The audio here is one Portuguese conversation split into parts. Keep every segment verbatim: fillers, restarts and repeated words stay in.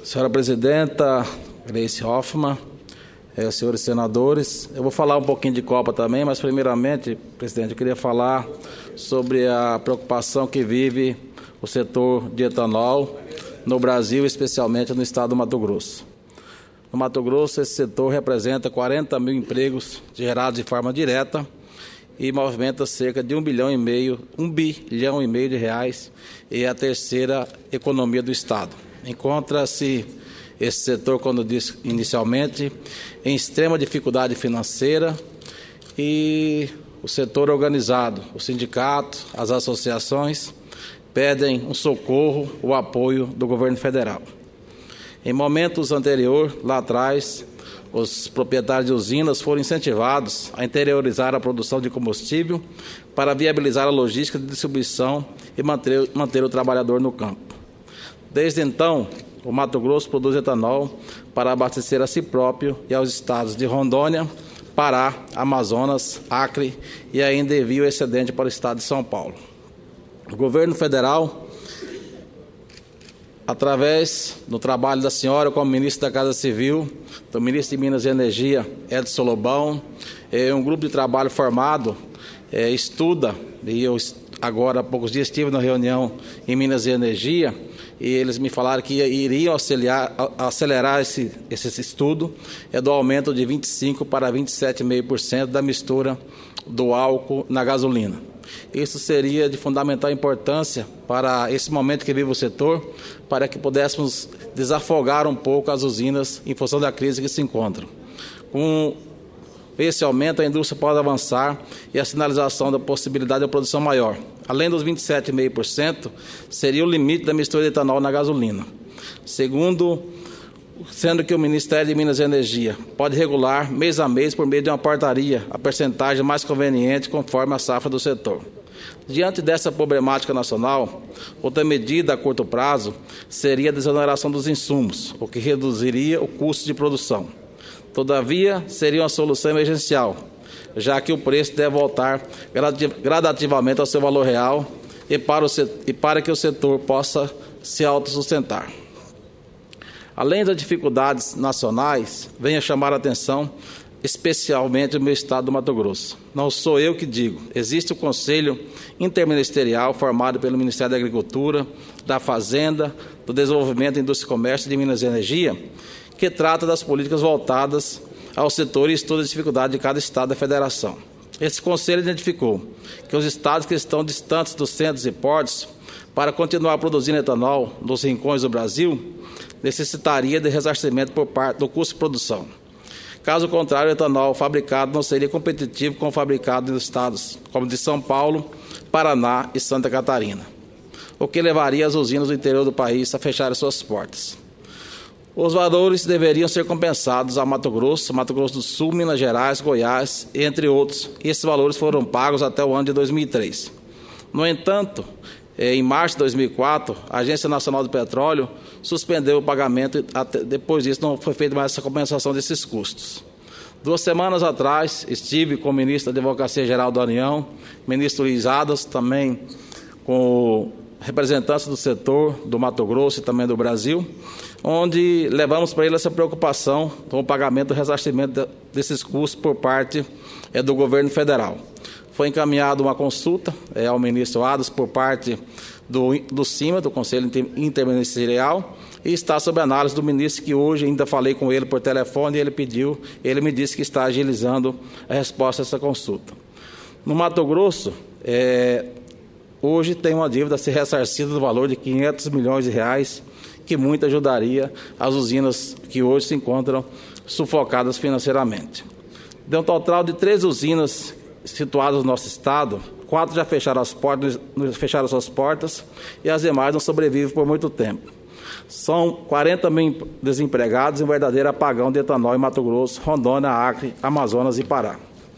Senhora Presidenta, Gleice Hoffmann, eh, senhores senadores, eu vou falar um pouquinho de Copa também, mas primeiramente, presidente, eu queria falar sobre a preocupação que vive o setor de etanol no Brasil, especialmente no estado do Mato Grosso. No Mato Grosso, esse setor representa quarenta mil empregos gerados de forma direta e movimenta cerca de um bilhão e meio, um bilhão e meio de reais, e é a terceira economia do estado. Encontra-se esse setor, como disse inicialmente, em extrema dificuldade financeira, e o setor organizado, o sindicato, as associações, pedem um socorro, o apoio do governo federal. Em momentos anteriores, lá atrás, os proprietários de usinas foram incentivados a interiorizar a produção de combustível para viabilizar a logística de distribuição e manter, manter o trabalhador no campo. Desde então, o Mato Grosso produz etanol para abastecer a si próprio e aos estados de Rondônia, Pará, Amazonas, Acre e ainda envia o excedente para o estado de São Paulo. O governo federal, através do trabalho da senhora como ministro da Casa Civil, do ministro de Minas e Energia, Edson Lobão, é um grupo de trabalho formado, é, estuda, e eu agora há poucos dias estive na reunião em Minas e Energia, e eles me falaram que iriam acelerar, acelerar esse, esse estudo, é do aumento de vinte e cinco por cento para vinte e sete vírgula cinco por cento da mistura do álcool na gasolina. Isso seria de fundamental importância para esse momento que vive o setor, para que pudéssemos desafogar um pouco as usinas em função da crise que se encontram. Com esse aumento, a indústria pode avançar e a sinalização da possibilidade de produção maior. Além dos vinte e sete vírgula cinco por cento, seria o limite da mistura de etanol na gasolina. Segundo, sendo que o Ministério de Minas e Energia pode regular mês a mês, por meio de uma portaria, a percentagem mais conveniente conforme a safra do setor. Diante dessa problemática nacional, outra medida a curto prazo seria a desoneração dos insumos, o que reduziria o custo de produção. Todavia, seria uma solução emergencial, já que o preço deve voltar gradativamente ao seu valor real e para, o setor, e para que o setor possa se autossustentar. Além das dificuldades nacionais, venho a chamar a atenção, especialmente no meu estado do Mato Grosso. Não sou eu que digo, existe o Conselho Interministerial formado pelo Ministério da Agricultura, da Fazenda, do Desenvolvimento, Indústria e Comércio de Minas e Energia, que trata das políticas voltadas ao setor e estuda a dificuldade de cada estado da federação. Esse conselho identificou que os estados que estão distantes dos centros e portos, para continuar produzindo etanol nos rincões do Brasil, necessitaria de ressarcimento por parte do custo de produção. Caso contrário, o etanol fabricado não seria competitivo com o fabricado nos estados como de São Paulo, Paraná e Santa Catarina, o que levaria as usinas do interior do país a fecharem suas portas. Os valores deveriam ser compensados a Mato Grosso, Mato Grosso do Sul, Minas Gerais, Goiás, entre outros, e esses valores foram pagos até o ano de dois mil e três. No entanto, em março de dois mil e quatro, a Agência Nacional do Petróleo suspendeu o pagamento e até depois disso não foi feita mais essa compensação desses custos. Duas semanas atrás, estive com o ministro da Advocacia Geral da União, ministro Luiz Adas, também com representantes do setor do Mato Grosso e também do Brasil, onde levamos para ele essa preocupação com o pagamento do ressarcimento desses custos por parte é, do governo federal. Foi encaminhada uma consulta é, ao ministro Adas por parte do, do CIMA, do Conselho Interministerial, e está sob análise do ministro, que hoje ainda falei com ele por telefone, e ele pediu, ele me disse que está agilizando a resposta a essa consulta. No Mato Grosso, é, hoje tem uma dívida a ser ressarcida do valor de quinhentos milhões de reais, que muito ajudaria as usinas que hoje se encontram sufocadas financeiramente. De um total de três usinas situadas no nosso estado, quatro já fecharam as portas, fecharam suas portas e as demais não sobrevivem por muito tempo. São quarenta mil desempregados e um verdadeiro apagão de etanol em Mato Grosso, Rondônia, Acre, Amazonas e Pará.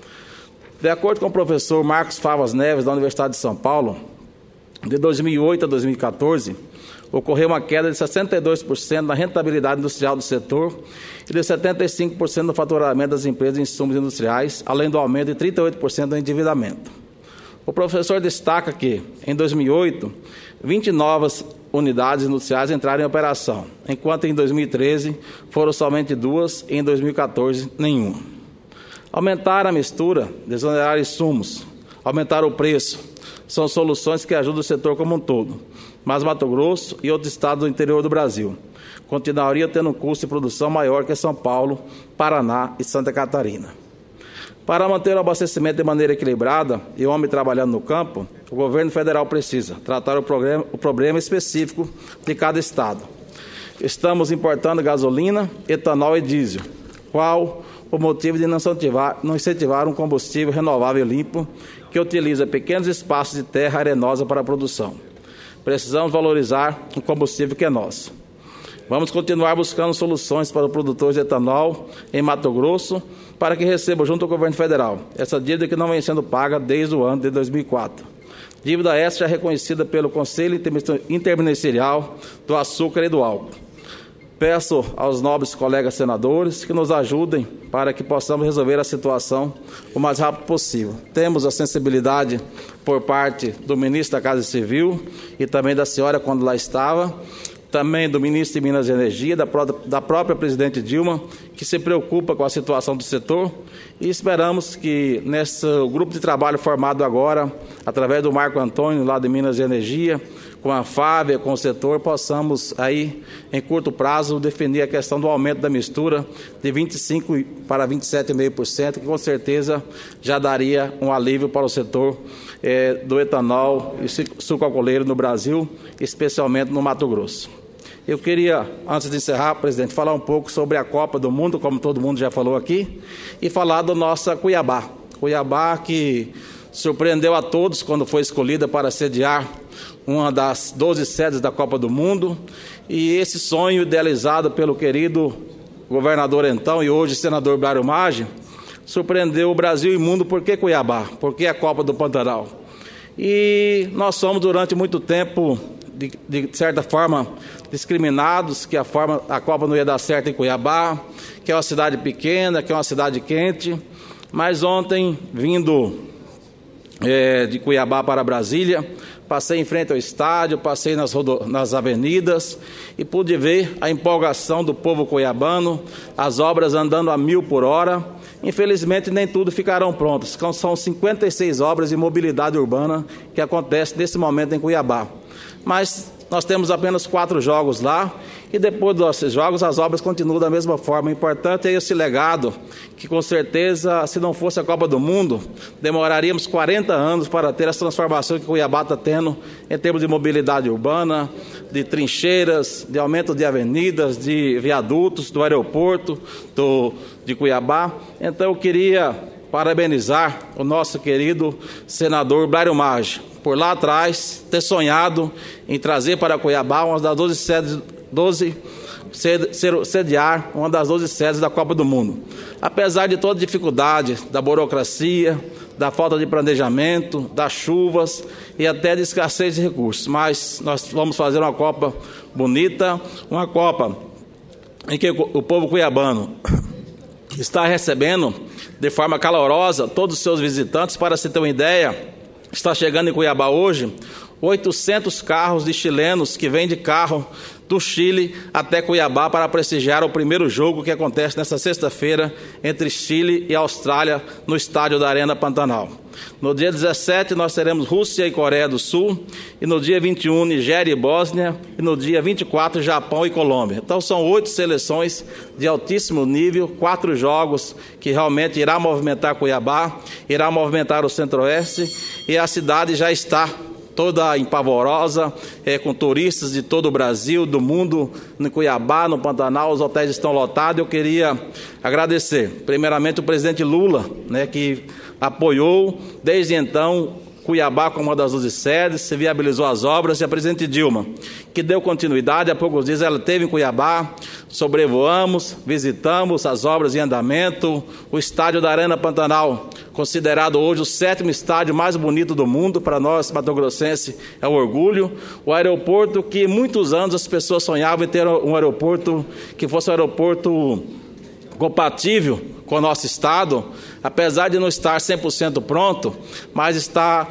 De acordo com o professor Marcos Favas Neves, da Universidade de São Paulo, de dois mil e oito a dois mil e quatorze, ocorreu uma queda de sessenta e dois por cento na rentabilidade industrial do setor e de setenta e cinco por cento no faturamento das empresas de insumos industriais, além do aumento de trinta e oito por cento do endividamento. O professor destaca que, em dois mil e oito, vinte novas unidades industriais entraram em operação, enquanto em dois mil e treze foram somente duas e em dois mil e quatorze nenhuma. Aumentar a mistura, desonerar insumos, aumentar o preço, são soluções que ajudam o setor como um todo, mas Mato Grosso e outros estados do interior do Brasil continuariam tendo um custo de produção maior que São Paulo, Paraná e Santa Catarina. Para manter o abastecimento de maneira equilibrada e o homem trabalhando no campo, o governo federal precisa tratar o problema, o problema específico de cada estado. Estamos importando gasolina, etanol e diesel. Qual o motivo de não incentivar, não incentivar um combustível renovável e limpo que utiliza pequenos espaços de terra arenosa para a produção? Precisamos valorizar um combustível que é nosso. Vamos continuar buscando soluções para os produtores de etanol em Mato Grosso para que recebam junto ao governo federal essa dívida que não vem sendo paga desde o ano de dois mil e quatro. Dívida essa já reconhecida pelo Conselho Interministerial do Açúcar e do Álcool. Peço aos nobres colegas senadores que nos ajudem para que possamos resolver a situação o mais rápido possível. Temos a sensibilidade por parte do ministro da Casa Civil e também da senhora quando lá estava, também do ministro de Minas e Energia, da, da própria presidente Dilma, que se preocupa com a situação do setor, e esperamos que nesse grupo de trabalho formado agora, através do Marco Antônio, lá de Minas e Energia, com a Fábia, com o setor, possamos aí, em curto prazo, definir a questão do aumento da mistura de vinte e cinco por cento para vinte e sete vírgula cinco por cento, que com certeza já daria um alívio para o setor eh, do etanol e suco alcooleiro no Brasil, especialmente no Mato Grosso. Eu queria, antes de encerrar, presidente, falar um pouco sobre a Copa do Mundo, como todo mundo já falou aqui, e falar da nossa Cuiabá. Cuiabá que surpreendeu a todos quando foi escolhida para sediar uma das doze sedes da Copa do Mundo, e esse sonho idealizado pelo querido governador então e hoje senador Blário Maggi, surpreendeu o Brasil e o mundo. Por que Cuiabá? Por que a Copa do Pantanal? E nós somos durante muito tempo, de, de certa forma, discriminados, que a, forma, a Copa não ia dar certo em Cuiabá, que é uma cidade pequena, que é uma cidade quente, mas ontem, vindo é, de Cuiabá para Brasília, passei em frente ao estádio, passei nas, rodo... nas avenidas e pude ver a empolgação do povo cuiabano, as obras andando a mil por hora. Infelizmente, nem tudo ficarão prontas. São cinquenta e seis obras de mobilidade urbana que acontecem nesse momento em Cuiabá. Mas nós temos apenas quatro jogos lá e depois desses jogos as obras continuam da mesma forma. O importante é esse legado, que com certeza, se não fosse a Copa do Mundo, demoraríamos quarenta anos para ter as transformações que Cuiabá está tendo em termos de mobilidade urbana, de trincheiras, de aumento de avenidas, de viadutos, do aeroporto do, de Cuiabá. Então eu queria parabenizar o nosso querido senador Blário Maggi, por lá atrás ter sonhado em trazer para Cuiabá uma das doze sedes, doze, sediar uma das doze sedes da Copa do Mundo. Apesar de toda a dificuldade da burocracia, da falta de planejamento, das chuvas e até de escassez de recursos, mas nós vamos fazer uma Copa bonita, uma Copa em que o povo cuiabano está recebendo de forma calorosa todos os seus visitantes. Para se ter uma ideia, está chegando em Cuiabá hoje oitocentos carros de chilenos que vêm de carro do Chile até Cuiabá para prestigiar o primeiro jogo que acontece nesta sexta-feira entre Chile e Austrália no estádio da Arena Pantanal. No dia dezessete nós teremos Rússia e Coreia do Sul, e no dia vinte e um Nigéria e Bósnia, e no dia vinte e quatro Japão e Colômbia. Então são oito seleções de altíssimo nível, quatro jogos que realmente irá movimentar Cuiabá, irá movimentar o Centro-Oeste, e a cidade já está toda empavorosa, é, com turistas de todo o Brasil, do mundo, no Cuiabá, no Pantanal, os hotéis estão lotados. Eu queria agradecer, primeiramente, o presidente Lula, né, que apoiou, desde então, Cuiabá como uma das doze sedes, se viabilizou as obras, e a presidente Dilma, que deu continuidade. Há poucos dias ela esteve em Cuiabá, sobrevoamos, visitamos as obras em andamento, o estádio da Arena Pantanal, considerado hoje o sétimo estádio mais bonito do mundo, para nós, mato-grossense, é um orgulho. O aeroporto que muitos anos as pessoas sonhavam em ter um aeroporto que fosse um aeroporto compatível com o nosso estado, apesar de não estar cem por cento pronto, mas está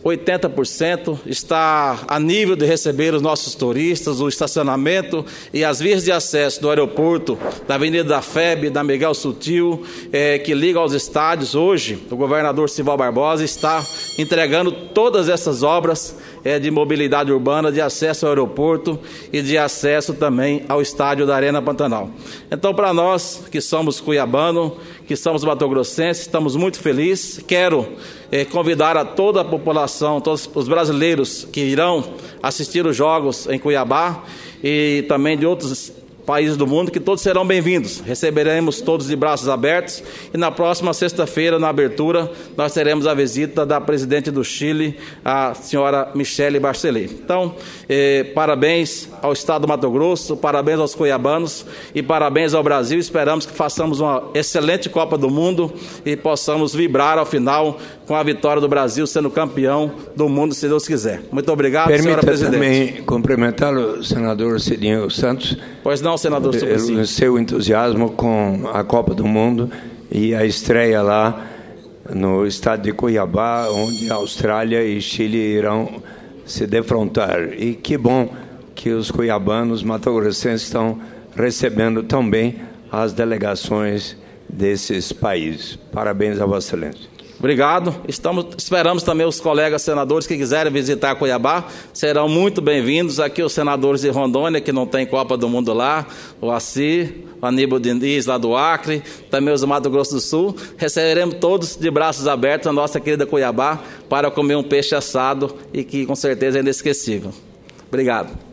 oitenta por cento, está a nível de receber os nossos turistas, o estacionamento e as vias de acesso do aeroporto, da Avenida da F E B, da Miguel Sutil, eh, que liga aos estádios. Hoje, o governador Simval Barbosa está entregando todas essas obras eh, de mobilidade urbana, de acesso ao aeroporto e de acesso também ao estádio da Arena Pantanal. Então, para nós que somos cuiabanos, que somos matogrossenses, estamos muito felizes. Quero eh, convidar a toda a população, todos os brasileiros que irão assistir os jogos em Cuiabá e também de outros países do mundo, que todos serão bem-vindos. Receberemos todos de braços abertos e na próxima sexta-feira, na abertura, nós teremos a visita da presidente do Chile, a senhora Michelle Bachelet. Então, eh, parabéns ao Estado do Mato Grosso, parabéns aos cuiabanos e parabéns ao Brasil. Esperamos que façamos uma excelente Copa do Mundo e possamos vibrar ao final com a vitória do Brasil sendo campeão do mundo, se Deus quiser. Muito obrigado, Permita senhora presidente. Também cumprimentá-lo, senador Cidinho Santos. Pois não, senador Suplicy. O seu entusiasmo com a Copa do Mundo e a estreia lá no estado de Cuiabá, onde a Austrália e Chile irão se defrontar. E que bom que os cuiabanos matogrossenses estão recebendo tão bem as delegações desses países. Parabéns a Vossa Excelência. Obrigado. Estamos, esperamos também os colegas senadores que quiserem visitar Cuiabá, serão muito bem-vindos. Aqui os senadores de Rondônia, que não tem Copa do Mundo lá, o Assi, o Aníbal Diniz lá do Acre, também os do Mato Grosso do Sul. Receberemos todos de braços abertos a nossa querida Cuiabá para comer um peixe assado e que com certeza é inesquecível. Obrigado.